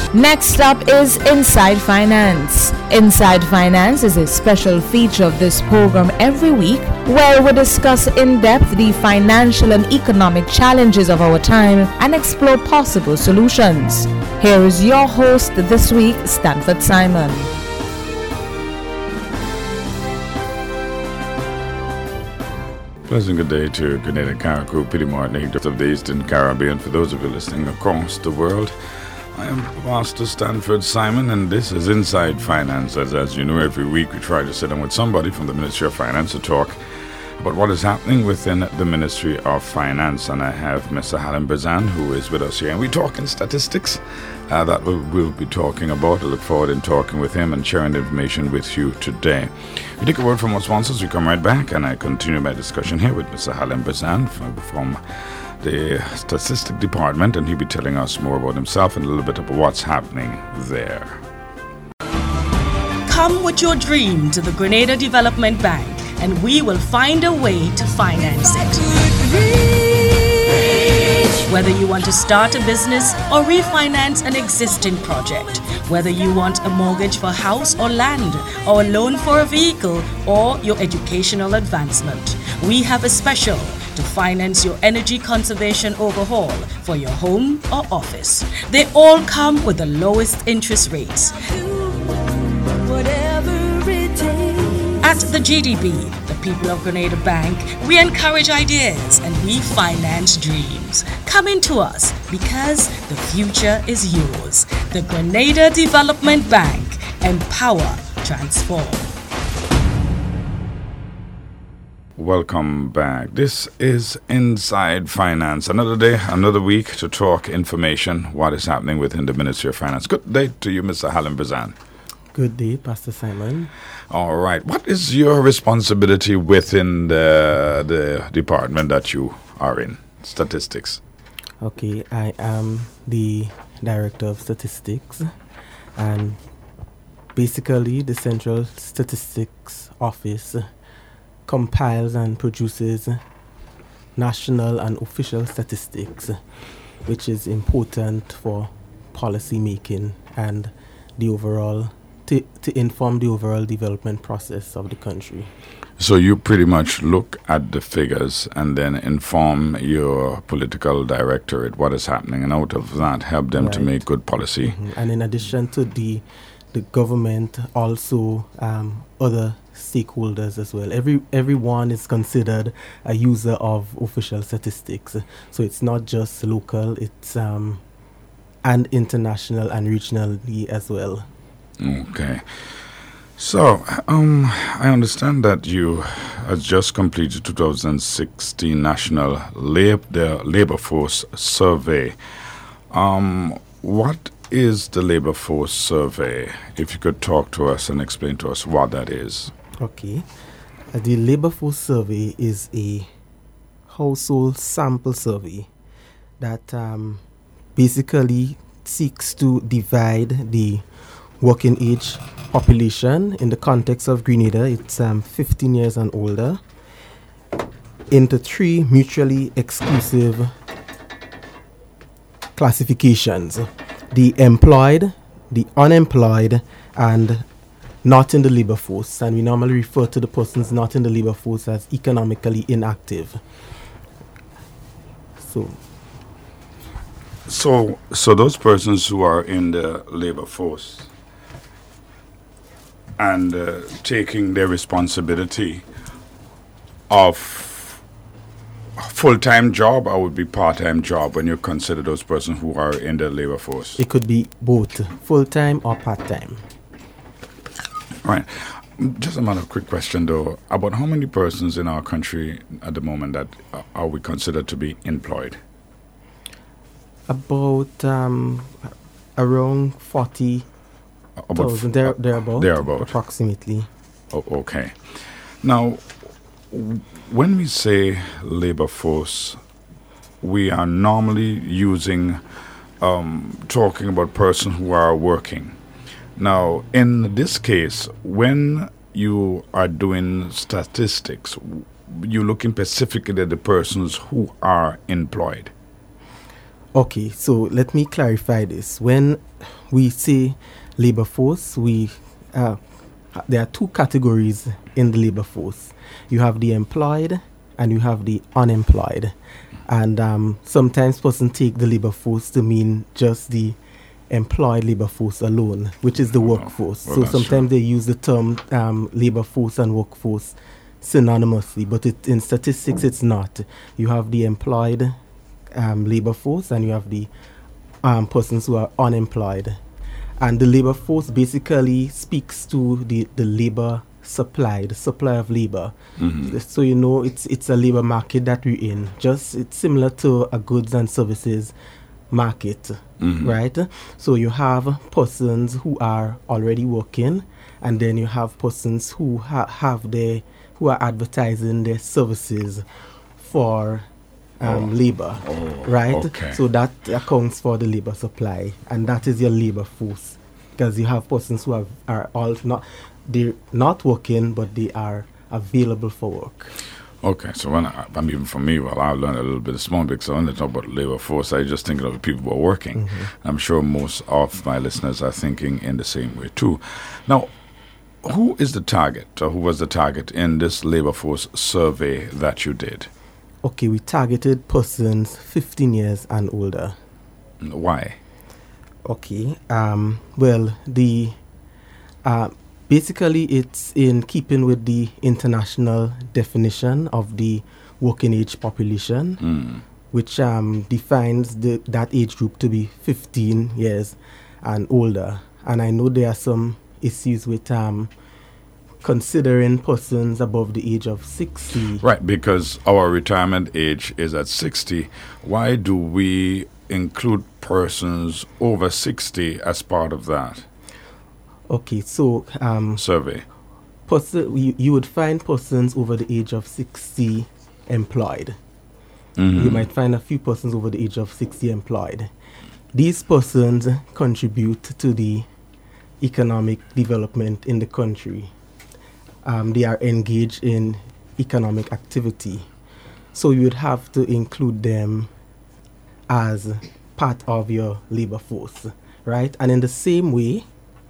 Next up is Inside Finance. Inside Finance is a special feature of this program every week where we discuss in depth the financial and economic challenges of our time and explore possible solutions. Here is your host this week, Stanford Simon. Pleasant good day to Grenada, Carriacou, Pity Martinique, of the Eastern Caribbean. For those of you listening across the world, I am Pastor Stanford Simon, and this is Inside Finance. As you know, every week we try to sit down with somebody from the Ministry of Finance to talk about what is happening within the Ministry of Finance. And I have Mr. Halim Brazan, who is with us here. And we talk in statistics that we'll be talking about. I look forward in talking with him and sharing the information with you today. We take a word from our sponsors. We come right back, and I continue my discussion here with Mr. Halim Brazan from the Statistic Department, and he'll be telling us more about himself and a little bit about what's happening there. Come with your dream to the Grenada Development Bank, and we will find a way to finance it. Whether you want to start a business or refinance an existing project, whether you want a mortgage for house or land, or a loan for a vehicle, or your educational advancement, we have a special to finance your energy conservation overhaul for your home or office. They all come with the lowest interest rates. At the GDB, the People of Grenada Bank, we encourage ideas and we finance dreams. Come into us because the future is yours. The Grenada Development Bank. Empower, transform. Welcome back. This is Inside Finance. Another day, another week to talk information, what is happening within the Ministry of Finance. Good day to you, Mr. Halim Brazan. Good day, Pastor Simon. All right. What is your responsibility within the department that you are in, statistics? Okay, I am the Director of Statistics, and basically the Central Statistics Office compiles and produces national and official statistics, which is important for policy making and the overall to inform the overall development process of the country. So you pretty much look at the figures and then inform your political directorate what is happening, and out of that help them to make good policy. Mm-hmm. And in addition to the government, also other stakeholders as well. Everyone is considered a user of official statistics. So it's not just local, it's and international and regionally as well. Okay. So, I understand that you have just completed 2016 National Labor Force Survey. What is the Labor Force Survey? If you could talk to us and explain to us what that is. Okay. The Labor Force Survey is a household sample survey that basically seeks to divide the working age population in the context of Grenada, it's 15 years and older, into three mutually exclusive classifications: the employed, the unemployed, and not in the labor force. And we normally refer to the persons not in the labor force as economically inactive. So those persons who are in the labor force and taking their responsibility of full-time job, or would be part-time job when you consider those persons who are in the labor force? It could be both full-time or part-time. Right. Just another quick question though, about how many persons in our country at the moment that are we considered to be employed? About around 40,000, thereabout, approximately. Oh, okay. Now, when we say labor force, we are normally using, talking about persons who are working. Now, in this case, when you are doing statistics, you're looking specifically at the persons who are employed. Okay, so let me clarify this. When we say labor force, there are two categories in the labor force. You have the employed and you have the unemployed. And sometimes person take the labor force to mean just the employed labor force alone, which is the workforce. Well, so that's sometimes true. they use the term labor force and workforce synonymously, but in statistics it's not. You have the employed labor force and you have the persons who are unemployed. And the labor force basically speaks to the labor supply, the supply of labor. So it's a labor market that we're in. It's similar to a goods and services market, right? So you have persons who are already working, and then you have persons who who are advertising their services for labor, right? Okay. So that accounts for the labor supply, and that is your labor force, because you have persons who they're not working, but they are available for work. Okay, so even for me, I learned a little bit of small because I want to talk about labor force. I just thinking of the people who are working. I'm sure most of my listeners are thinking in the same way too. Now, who is the target, or who was the target in this labor force survey that you did? Okay, we targeted persons 15 years and older. Why? Okay, basically it's in keeping with the international definition of the working age population, which defines that age group to be 15 years and older. And I know there are some issues with considering persons above the age of 60. Right, because our retirement age is at 60. Why do we include persons over 60 as part of that Okay, so survey? You would find persons over the age of 60 employed. You might find a few persons over the age of 60 employed. These persons contribute to the economic development in the country. They are engaged in economic activity. So you would have to include them as part of your labor force, right? And in the same way,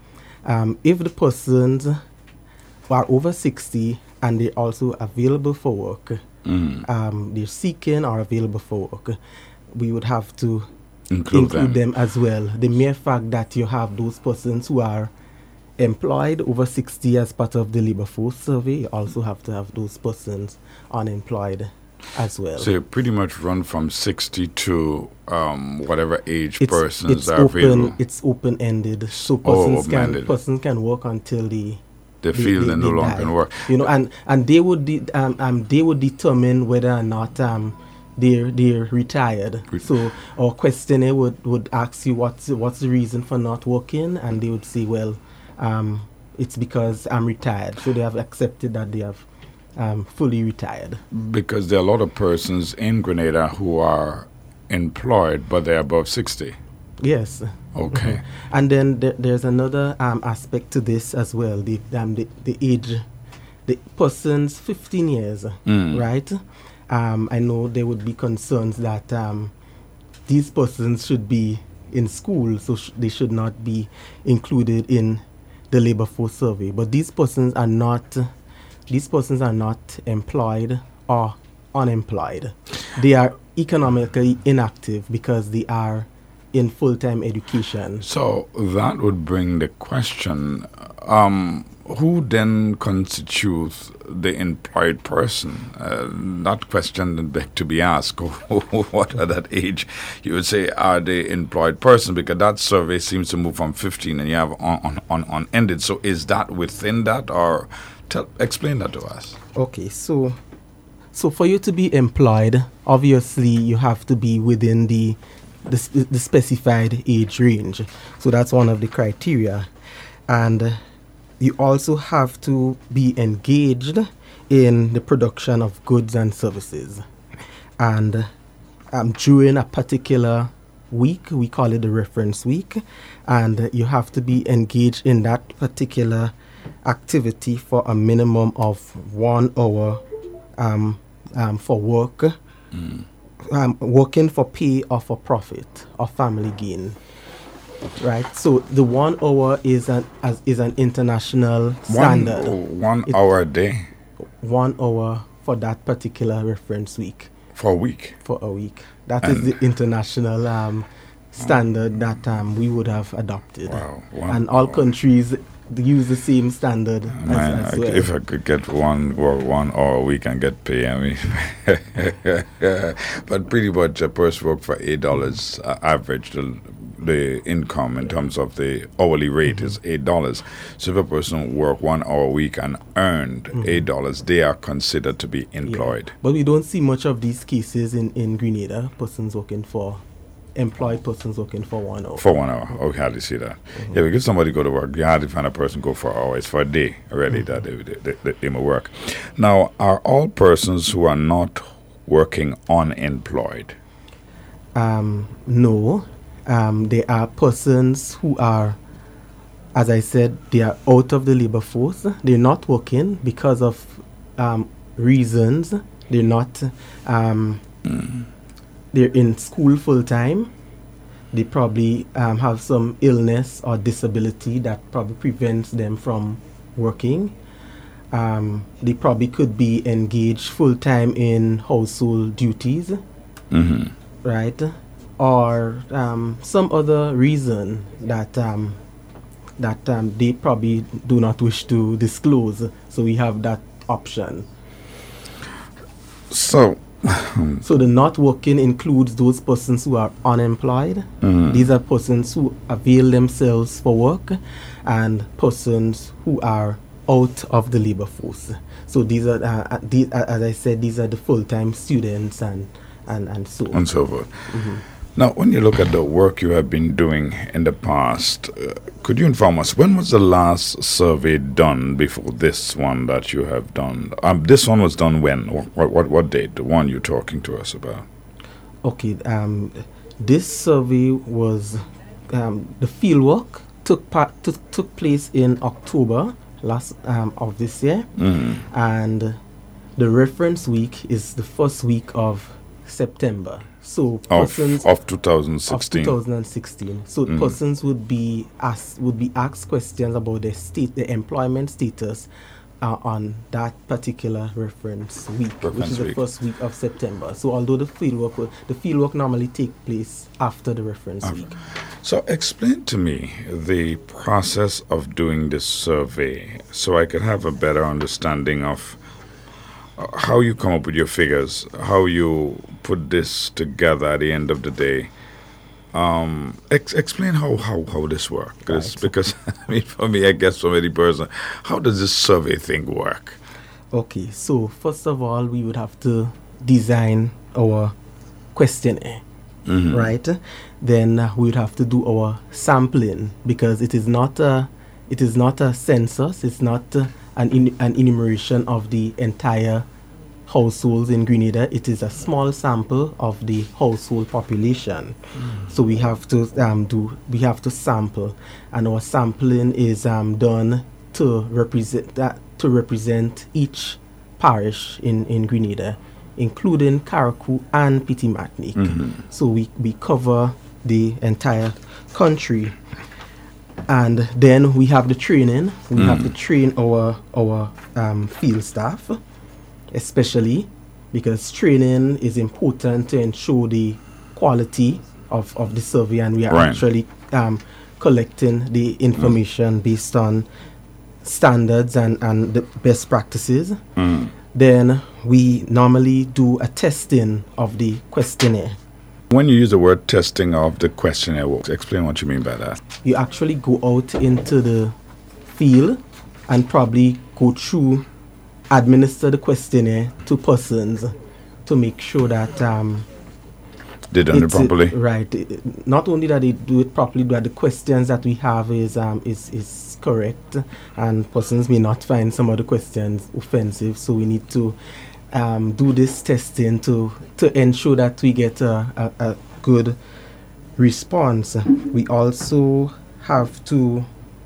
if the persons are over 60 and they're also available for work, they're seeking or available for work, we would have to include them as well. The mere fact that you have those persons who are employed over 60 as part of the labor force survey, you also have to have those persons unemployed as well. So you pretty much run from 60 to whatever age It's persons are open, available. It's open-ended, so open-ended. persons can work until They feel they no longer die. can work. And they would determine whether or not they're retired. So our questionnaire would ask you what's the reason for not working, and they would say, well, it's because I'm retired. So they have accepted that they have fully retired. Because there are a lot of persons in Grenada who are employed, but they're above 60. Yes. Okay. And then there's another aspect to this as well. The age, the person's 15 years, right? I know there would be concerns that these persons should be in school, so they should not be included in the labor force survey. But these persons are not employed or unemployed. They are economically inactive because they are in full-time education. So that would bring the question, who then constitutes the employed person? That question then beg to be asked. What at that age you would say are they employed person? Because that survey seems to move from 15 and you have on ended. So is that within that, or explain that to us? Okay, so for you to be employed, obviously you have to be within the specified age range. So that's one of the criteria. And you also have to be engaged in the production of goods and services. And during a particular week, we call it the reference week, and you have to be engaged in that particular activity for a minimum of 1 hour for work, working for pay or for profit or family gain. Right. So the 1 hour is an international standard. 1 hour a day? 1 hour for that particular reference week. For a week? For a week. That is the international standard that we would have adopted. Wow. And all countries use the same standard as well. If I could get 1 hour a week and get pay, I mean, but pretty much a person work for $8 average. The income in terms of the hourly rate is $8. So if a person work 1 hour a week and earned $8, they are considered to be employed. Yeah. But we don't see much of these cases in Grenada. Employed persons working for 1 hour. For 1 hour. Okay, how do you see that? Yeah, because somebody go to work, you hardly find a person go for hours for a day already that they may work. Now, are all persons who are not working unemployed? No. There are persons who are, as I said, they are out of the labor force. They're not working because of reasons. They're not. They're in school full time. They probably have some illness or disability that probably prevents them from working. They probably could be engaged full time in household duties, right? Or some other reason that they probably do not wish to disclose. So we have that option. So the not working includes those persons who are unemployed. These are persons who avail themselves for work and persons who are out of the labor force. So these are, as I said, these are the full-time students and so on. And so forth. Now, when you look at the work you have been doing in the past, could you inform us, when was the last survey done before this one that you have done? This one was done when? What date? The one you're talking to us about? Okay, this survey was, the fieldwork took place in October of this year, and the reference week is the first week of September. So persons of 2016. Of 2016. So persons would be asked questions about their employment status on that particular reference week, which is the first week of September. So although the fieldwork normally take place after the reference week. So explain to me the process of doing this survey so I can have a better understanding of how you come up with your figures, how you put this together at the end of the day. Explain how this works. Right. Because I mean, for me, I guess for many persons, how does this survey thing work? Okay, so first of all, we would have to design our questionnaire, right? Then we would have to do our sampling, because it is not a census. It's not an enumeration of the entire households in Grenada. It is a small sample of the household population. So we have to sample, and our sampling is done to represent each parish in Grenada, including Carriacou and Petite Martinique. So we cover the entire country. And then we have the training. We have to train our field staff, especially because training is important to ensure the quality of the survey, and we are actually collecting the information based on standards and the best practices. Then we normally do a testing of the questionnaire. When you use the word testing of the questionnaire, explain what you mean by that. You actually go out into the field and probably administer the questionnaire to persons to make sure that they done it properly. Right. Not only that they do it properly, but the questions that we have is correct, and persons may not find some of the questions offensive. So we need to do this testing to ensure that we get a good response. We also have to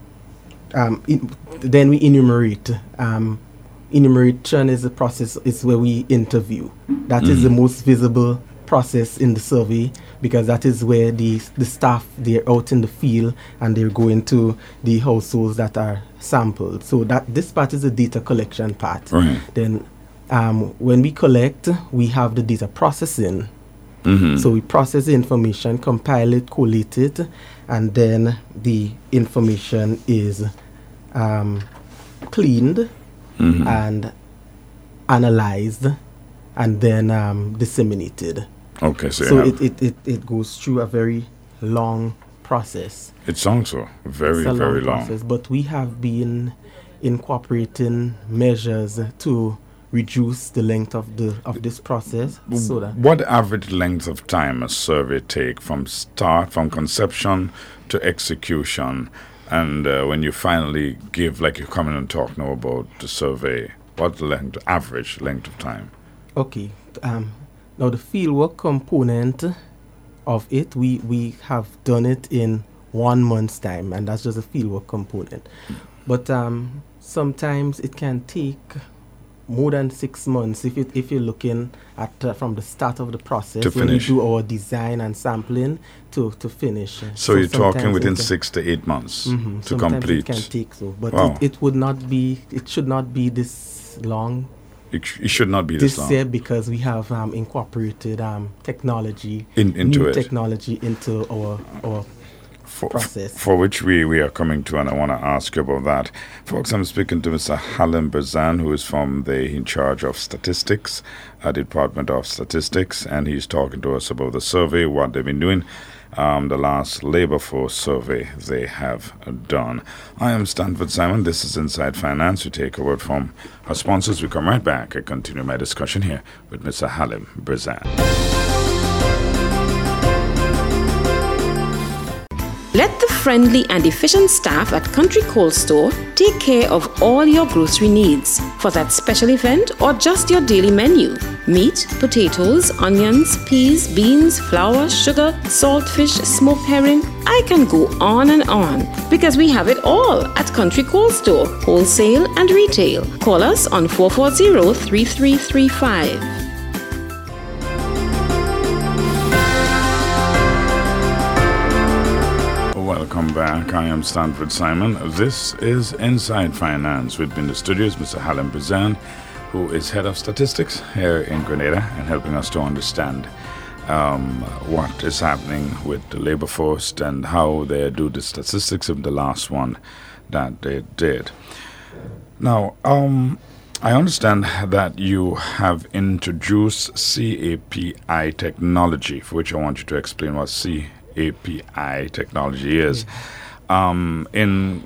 then we enumerate. Enumeration is the process, is where we interview. That is the most visible process in the survey, because that is where the staff, they're out in the field and they're going to the households that are sampled. So that this part is the data collection part. Right. Then when we collect, we have the data processing. So we process the information, compile it, collate it, and then the information is cleaned and analyzed and then disseminated. Okay, So it goes through a very long process. It sounds so. Very, It's a very long. process, but we have been incorporating measures to reduce the length of this process. So that What average length of time a survey take from conception to execution? And when you finally give, like you come in and talk now about the survey, what average length of time? Okay. Now the fieldwork component of it, we have done it in 1 month's time, and that's just a fieldwork component. But sometimes it can take more than 6 months if you're looking at from the start of the process To when we finish. do our design and sampling to finish. So you're talking sometimes within it can- 6 to 8 months to sometimes complete. it can take so, but Wow. it should not be this long It should not be this long. year, because we have incorporated technology Into new it. technology into our process. For which we are coming to, and I want to ask you about that. Folks, I'm speaking to Mr. Halem Berzan, who is in charge of statistics at the Department of Statistics, and he's talking to us about the survey, what they've been doing, the last labor force survey they have done. I am Stanford Simon. This is Inside Finance. We take a word from our sponsors. We come right back. I continue my discussion here with Mr. Halem Berzan. Let the friendly and efficient staff at Country Cold Store take care of all your grocery needs for that special event or just your daily menu. Meat, potatoes, onions, peas, beans, flour, sugar, saltfish, smoked herring. I can go on and on because we have it all at Country Cold Store, wholesale and retail. Call us on 440-3335. Welcome back. I am Stanford Simon. This is Inside Finance. With me in the studios, Mr. Halem Berzan, who is head of statistics here in Grenada and helping us to understand what is happening with the labor force and how they do the statistics of the last one that they did. Now, I understand that you have introduced CAPI technology, for which I want you to explain what CAPI technology is. In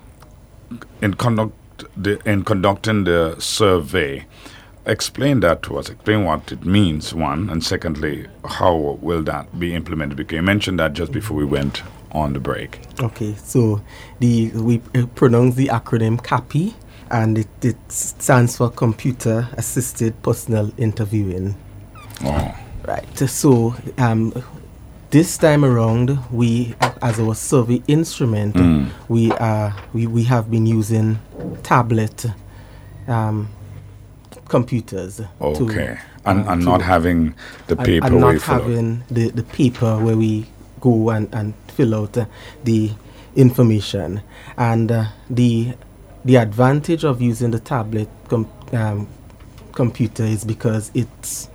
conducting the survey, explain that to us. Explain what it means, one, and secondly, how will that be implemented? Because you mentioned that just before we went on the break. Okay, so we pronounce the acronym CAPI, and it stands for Computer Assisted Personal Interviewing. Oh, Right. So this time around, we, as our survey instrument, we have been using tablet computers. okay. And not having the paper and where not you fill out. having the paper where we go and fill out the information. And the advantage of using the tablet computer is because it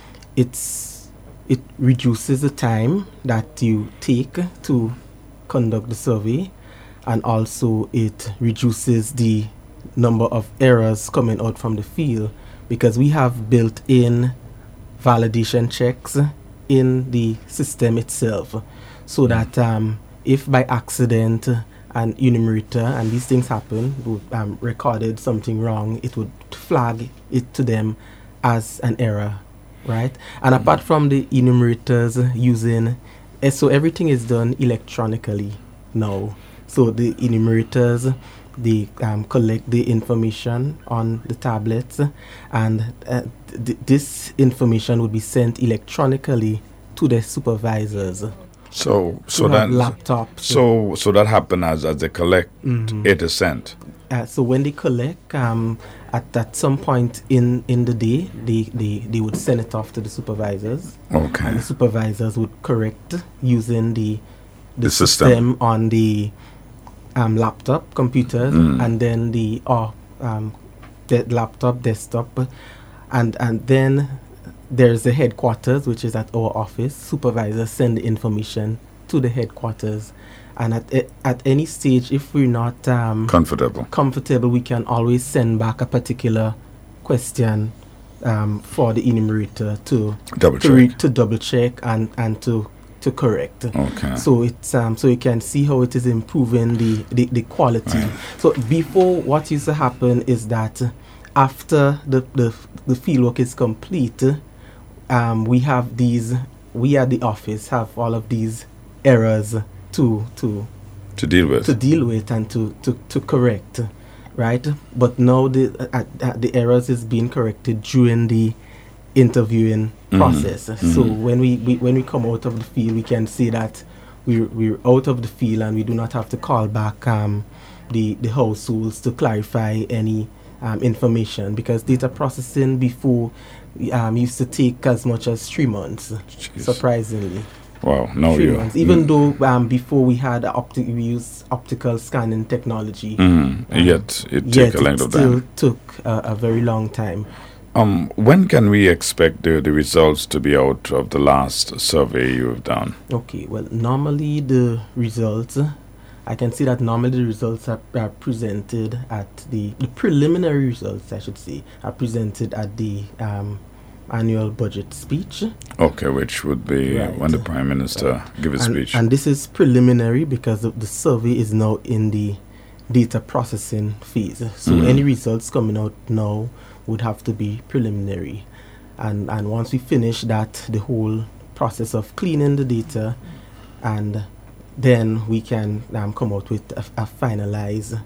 reduces the time that you take to conduct the survey, and also it reduces the number of errors coming out from the field, because we have built-in validation checks in the system itself, so that if by accident an enumerator and these things happen, recorded something wrong, it would flag it to them as an error, right? And apart from the enumerators using, so everything is done electronically now. So the enumerators, they collect the information on the tablets, and this information would be sent electronically to the supervisors. So We that have laptops. so that happened as they collect 8%. So when they collect, at some point in the day, they would send it off to the supervisors. Okay. And the supervisors would correct using the system on the laptop computers, and then the laptop desktop, and then there's the headquarters, which is at our office. Supervisors send the information to the headquarters, and at any stage, if we're not comfortable, we can always send back a particular question for the enumerator to double check and to correct. Okay. So it's so you can see how it is improving the quality. Right. So before, what used to happen is that after the fieldwork is complete, we at the office have all of these errors to deal with and to correct, right? But now the errors is being corrected during the interviewing process. So when we come out of the field, we can see that we're out of the field, and we do not have to call back the households to clarify any information, because data processing before used to take as much as 3 months. Jeez. Surprisingly. Wow, no, 3 months. Even though before we had we used optical scanning technology, yet it took a length of time. Still took a very long time. When can we expect the results to be out of the last survey you have done? Okay, well, normally the results, I can see that normally the results are presented at the preliminary results, I should say, are presented at the annual budget speech. Okay, which would be when the Prime Minister give his speech. And this is preliminary because the survey is now in the data processing phase. So any results coming out now would have to be preliminary. And once we finish that, the whole process of cleaning the data, and then we can come out with a finalized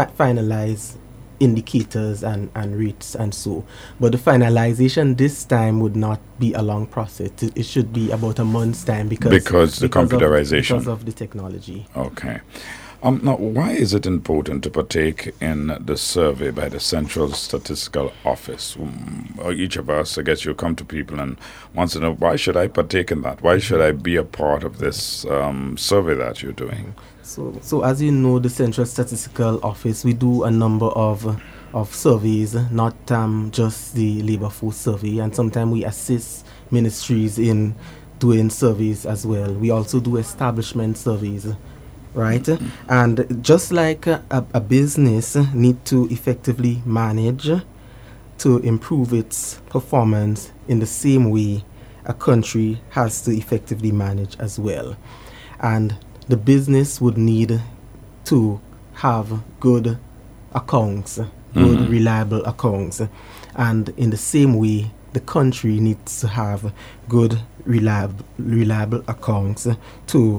indicators and rates and so. But the finalization this time would not be a long process. It should be about a month's time because the computerization. Because of the technology. Okay. Now, why is it important to partake in the survey by the Central Statistical Office? Each of us, I guess you come to people and wants to know, why should I partake in that? Why should I be a part of this survey that you're doing? So as you know, the Central Statistical Office, we do a number of surveys, not just the labor force survey, and sometimes we assist ministries in doing surveys as well. We also do establishment surveys, right? And just like a business need to effectively manage to improve its performance, in the same way a country has to effectively manage as well. And the business would need to have good accounts, good reliable accounts. And in the same way, the country needs to have good reliable accounts to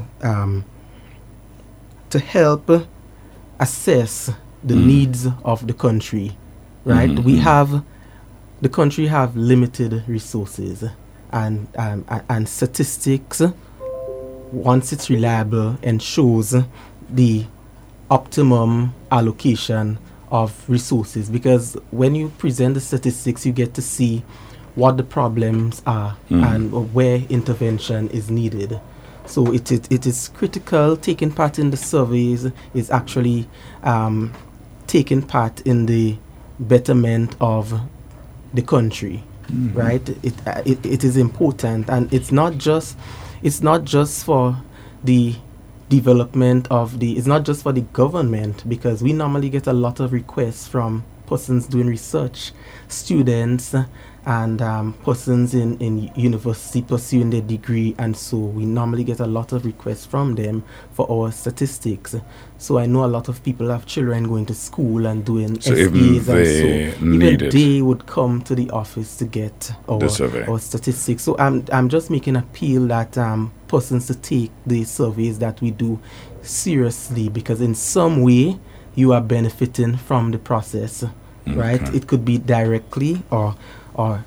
help assess the needs of the country, right? The country have limited resources, and statistics, once it's reliable, ensures the optimum allocation of resources, because when you present the statistics, you get to see what the problems are and where intervention is needed. So it is critical. Taking part in the surveys is actually taking part in the betterment of the country, right? It is important, and it's not just for the development of it's not just for the government, because we normally get a lot of requests from persons doing research, students, and persons in university pursuing their degree, and so we normally get a lot of requests from them for our statistics. So I know a lot of people have children going to school and doing SAs, and even they would come to the office to get our statistics. So I'm just making an appeal that persons to take the surveys that we do seriously, because in some way you are benefiting from the process, right? It could be directly or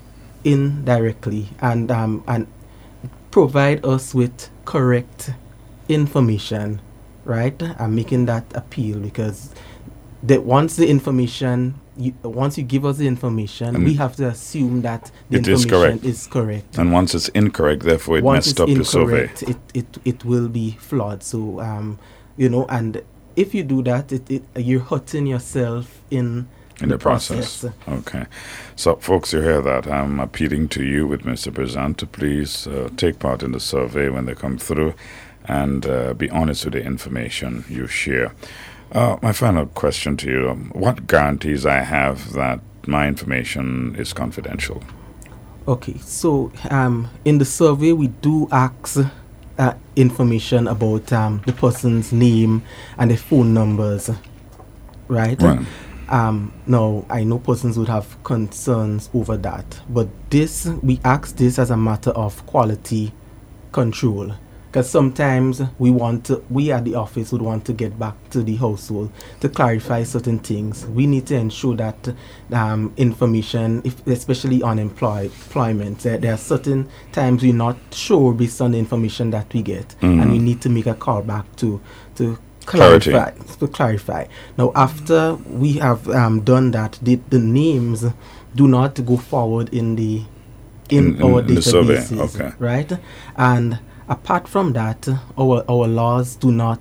indirectly, and provide us with correct information, right? I'm making that appeal because once you give us the information, we have to assume that the information is correct. And once it's incorrect, therefore it messed up your survey. It will be flawed. So, and if you do that, you're hurting yourself in the process. Okay. So, folks, you hear that. I'm appealing to you with Mr. Bezant to please take part in the survey when they come through and be honest with the information you share. My final question to you, what guarantees I have that my information is confidential? Okay, so in the survey, we do ask information about the person's name and their phone numbers, right? Now, I know persons would have concerns over that, but we ask this as a matter of quality control. Because sometimes we at the office would want to get back to the household to clarify certain things. We need to ensure that information, especially on employment, there are certain times we're not sure based on the information that we get, and we need to make a call back to clarify. Now, after we have done that, the names do not go forward in our databases, right? And apart from that, our laws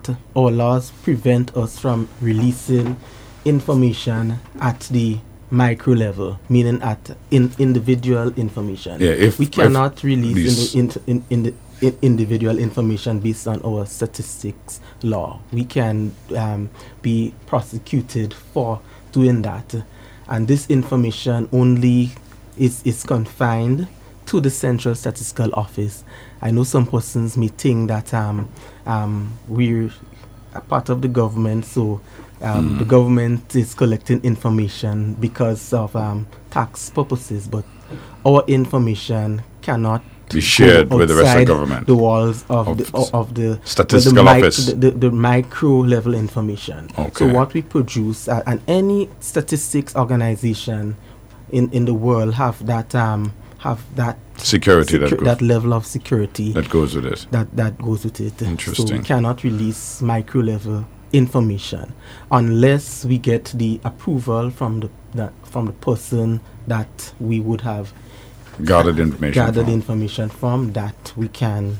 prevent us from releasing information at the micro level, meaning at individual information. Yeah, we cannot release individual information based on our statistics law. We can be prosecuted for doing that, and this information only is confined to the Central Statistical Office. I know some persons may think that we're a part of the government, so the government is collecting information because of tax purposes, but our information cannot be shared with the rest of the government. The walls of the statistical office, the micro level information. Okay. So what we produce, and any statistics organization in the world have that security, that level of security that goes with it. That goes with it. Interesting. So we cannot release micro level information unless we get the approval from the person that we would have gathered information from, that we can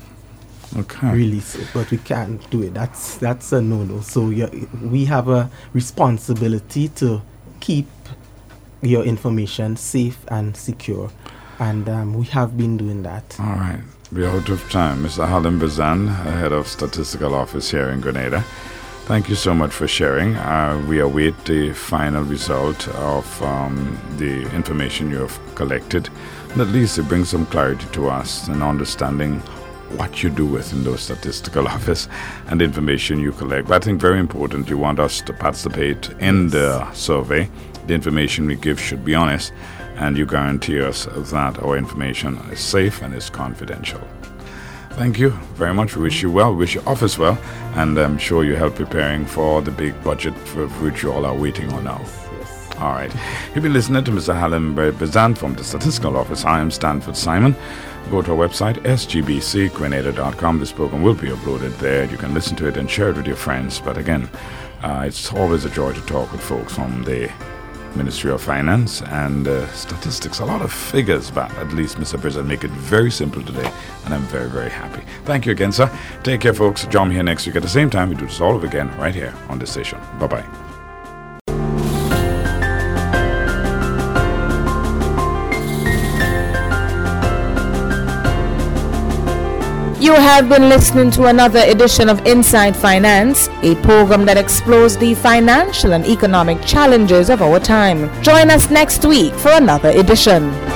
release it, but we can't do it. That's a no-no. So we have a responsibility to keep your information safe and secure, and we have been doing that. All right, we're out of time. Mr. Halim Bezant, head of Statistical Office here in Grenada, thank you so much for sharing. We await the final result of the information you have collected, and at least it brings some clarity to us and understanding what you do within those statistical office and the information you collect. But I think very important, you want us to participate in the survey. The information we give should be honest, and you guarantee us that our information is safe and is confidential. Thank you very much. We wish you well, wish your office well, and I'm sure you help preparing for the big budget for which you all are waiting on now. Yes. All right. You've been listening to Mr. Halim Bezant from the Statistical Office. I am Stanford Simon. Go to our website, sgbcgrenada.com. This program will be uploaded there. You can listen to it and share it with your friends. But again, it's always a joy to talk with folks from the Ministry of Finance and statistics. A lot of figures, but at least Mr. Bezant make it very simple today, and I'm very, very happy. Thank you again, sir. Take care, folks. Join me here next week at the same time. We do this all over again right here on this station. Bye-bye. You have been listening to another edition of Inside Finance, a program that explores the financial and economic challenges of our time. Join us next week for another edition.